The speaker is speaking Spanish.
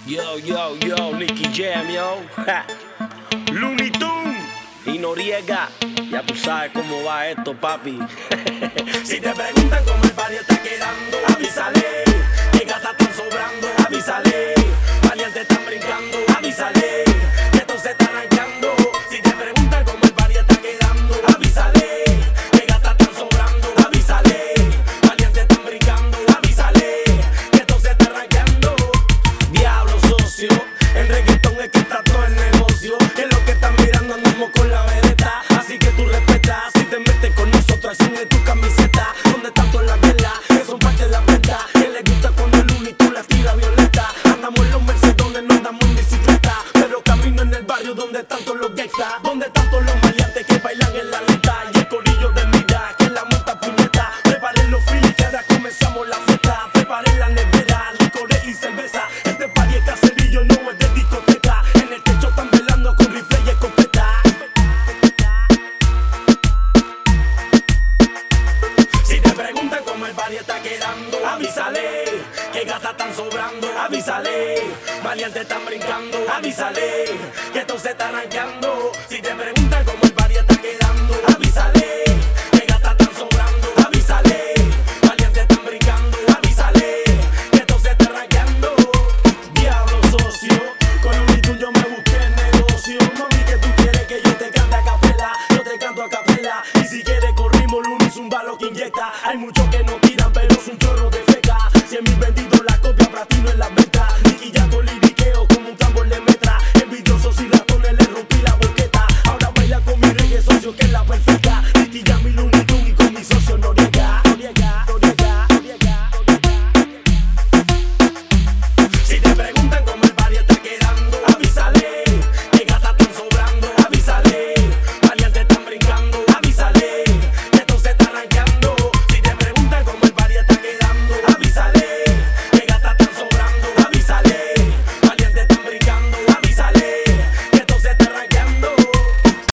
Yo, Nicky Jam, yo. Ja. Looney Tunes y Noriega. Ya tú sabes cómo va esto, papi. Si te preguntan cómo el party está quedando, avísale. Que gatas están sobrando, avísale. Varias te están brincando, avísale. Que esto se está arrancando. Si te preguntan cómo el party está quedando, avísale. Que gatas están sobrando, avísale. Varias te están brincando, avísale. Que esto se está arrancando. Diablo socio, el reggaetón es que está todo el negocio. Que lo que están mirando andamos con la vedeta. Así que tú respetas si te metes con nosotros, de tu camiseta. Donde están todas las velas, que son parte de la venta. Que les gusta cuando el Looney Tunes la tira violeta. Andamos en los Mercedones, no andamos en bicicleta. Pero camino en el barrio donde están todos los gangsters. Donde están todos los maleantes que bailan en la letra. Y el corillo de mira, que la monta puñeta. Preparen los filis que ahora comenzamos la fiesta. Preparen la nevera, licores y cerveza. Este party es caserillo, no es de discoteca. En el techo están velando con rifle y escopeta. Si te preguntan cómo el party está quedando, avísale. Que gatas están sobrando, avísale. Valientes están brincando, avísale. Que esto se está arrancando. Si te preguntan cómo el party está quedando, avísale. Que gatas están sobrando, avísale. Valientes están brincando, avísale. Que esto se está arrancando. Diablo socio, con Looney Tunes yo me busqué el negocio. Mami, que tú quieres que yo te cante a capela. Yo te canto a capela. Y si quieres corrimos Looney, zumba lo que inyecta. Hay muchos que no